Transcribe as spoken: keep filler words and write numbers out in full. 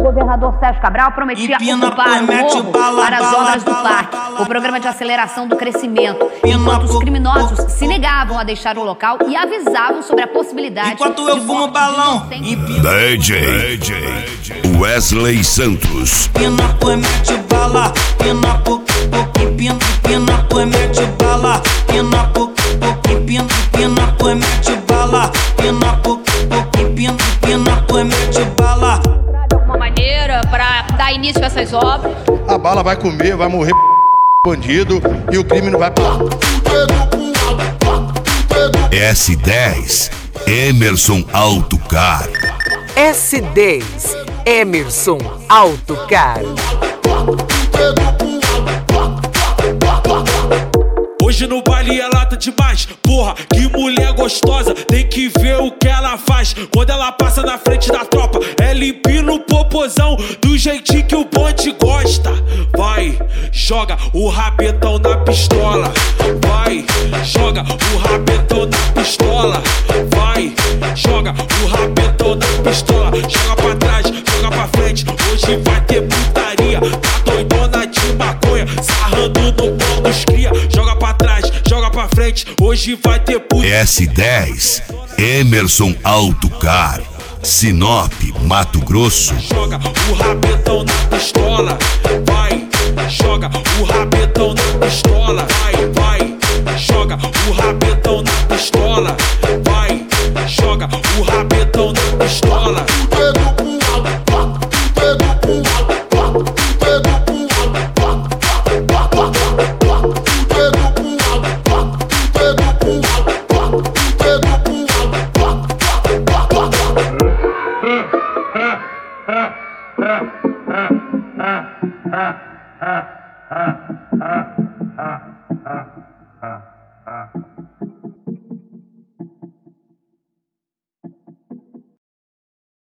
governador Sérgio Cabral prometia ocupar o morro para as obras do parque, o programa de aceleração do crescimento, enquanto os criminosos se negavam a deixar o local e avisavam sobre a possibilidade enquanto eu fumo balão. D J Wesley Santos. Pina, pois mete bala. Pina, pina, pina, pois mete bala. Pina, pina, pina, pois mete bala. Pina, pina, pina, pois mete bala. De alguma maneira para dar início a essas obras. A bala vai comer, vai morrer bandido e o crime não vai parar. S dez Emerson Autocar. S dez Emerson Autocar. Hoje no baile ela tá demais, porra, que mulher gostosa. Tem que ver o que ela faz quando ela passa na frente da tropa. Ela empina o popozão do jeitinho que o bonde gosta. Vai, joga o rabetão na pistola. Vai, joga o rabetão na pistola. Vai, joga o rabetão na pistola. Joga pra trás, joga pra frente. Hoje vai ter putaria. Tá doidona de maconha, sarrando no pau dos cria. Joga pra trás, joga pra frente. Hoje vai ter putaria. S dez Emerson Autocar. Sinop, Mato Grosso. Joga o rabetão na pistola. Vai, joga o rabetão na pistola. Vai, vai, joga o rabetão na pistola. Vai, joga o rabetão na pistola. Ah, ah, ah, ah, ah.